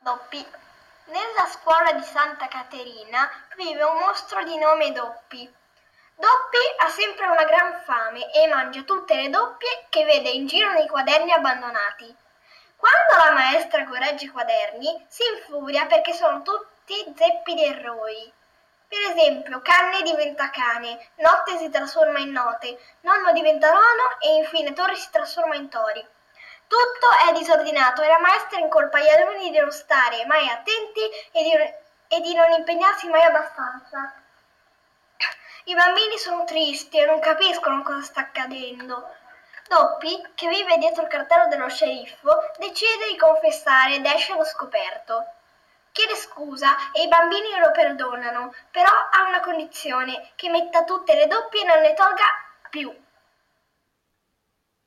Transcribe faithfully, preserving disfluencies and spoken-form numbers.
Doppi. Nella scuola di Santa Caterina vive un mostro di nome Doppi. Doppi ha sempre una gran fame e mangia tutte le doppie che vede in giro nei quaderni abbandonati. Quando la maestra corregge i quaderni, si infuria perché sono tutti zeppi di errori. Per esempio, canne diventa cane, notte si trasforma in note, nonno diventa nono e infine torri si trasforma in tori. Tutto è disordinato e la maestra incolpa gli alunni di non stare mai attenti e di, e di non impegnarsi mai abbastanza. I bambini sono tristi e non capiscono cosa sta accadendo. Doppi, che vive dietro il cartello dello sceriffo, decide di confessare ed esce allo scoperto. Chiede scusa e i bambini lo perdonano, però ha una condizione, che metta tutte le doppie e non ne tolga più.